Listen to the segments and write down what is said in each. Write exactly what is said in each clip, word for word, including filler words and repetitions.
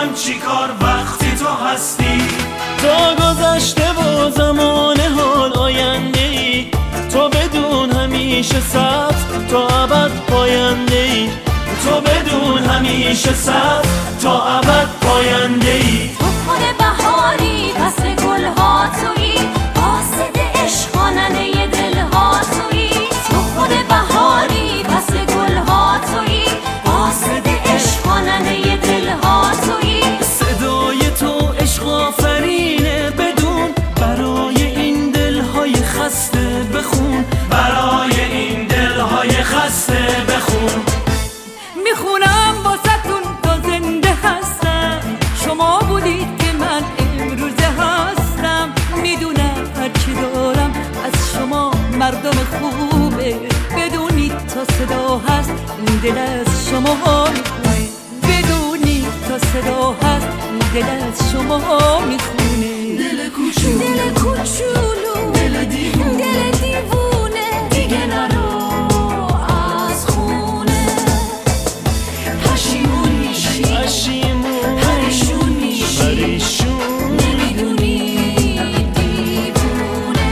میخوایم چیکار وقتی تو هستی؟ تا گذشته و زمان حال آینده ای، تو بدون همیشه سبز تا ابد پاینده ای، تو بدون همیشه سبز تا ابد پاینده ای. تو خود بهاری فصل گلها تویی، قاصد عشق خواننده دلها تویی. تو خود بهاری فصل گلها تویی، قاصد عشق خواننده دلها تویی. صدای تو عشق آفرینه بدون، برای این دلهای خسته بخون، برای این دلهای خسته بخون. میخونم واسه‌تون تا زنده هستم، شما بودید که من امروزه هستم. میدونم هرچی دارم از شما مردم خوبه، بدونید تا صدا هست این دل از شما میخونه، بدونید تا صدا هست این دل از شما میخونه. دل کوچولو، دل کوچولو، دل دیوونه، دل دیوونه، دیگه نرو از خونه. پشیمون میشی، پشیمون پریشون میشی، پریشون نمیدونی دیوونه.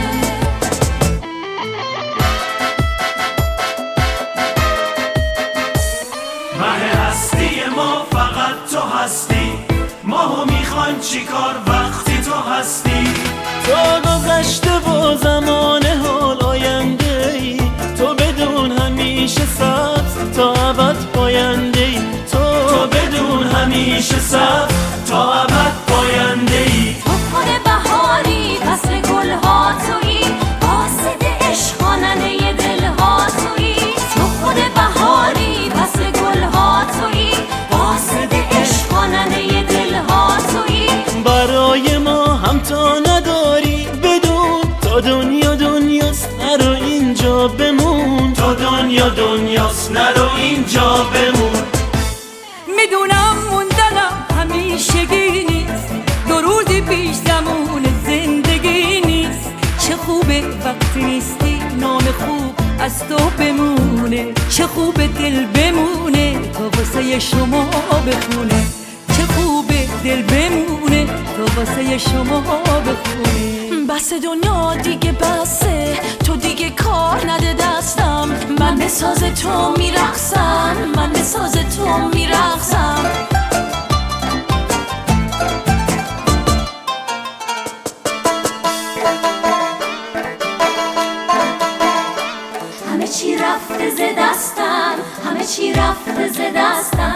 مه هستی ما فقط تو هستی، ماهو میخوایم چیکار وقتی تو هستی؟ تا گذشته و زمان حال آینده ای، تو بدون همیشه سبز تا ابد پاینده ای، تو تو بدون همیشه سبز تا ابد پاینده ای. تو خود بهاری فصل گلها تویی، قاصد عشق خواننده دلها تویی. تو خود بهاری فصل گلها تویی، قاصد عشق خواننده دلها تویی. برای ما همتا نداری بدون، تا دنیا دنیاست نرو اینجا بمون، تا دنیا دنیاست نرو اینجا بمون. میدونم موندنم همیشگی نیست، دو روزی پیش زمون زندگی نیست. چه خوبه وقتی نیستی نام خوب از تو بمونه، چه خوبه دل بمونه تا واسه شما بخونه، چه خوبه دل بمونه تا واسه شما بخونه. بس دنیا دیگه بسه، تو دیگه کار نده دستم. من به ساز تو میرقصم، من به ساز تو میرقصم. همه چی رفته ز دستم، همه چی رفته ز دستم.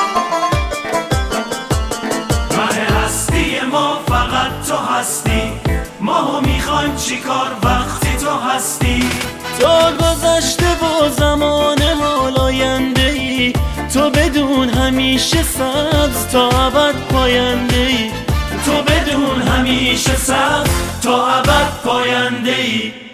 مه هستی ما فقط تو هستی، ماهو میخوایم چیکار وقتی تو هستی؟ تا گذشته و زمان حال آینده ای، تو بدون همیشه سبز تا ابد پاینده ای، تو بدون همیشه سبز تا ابد پاینده ای.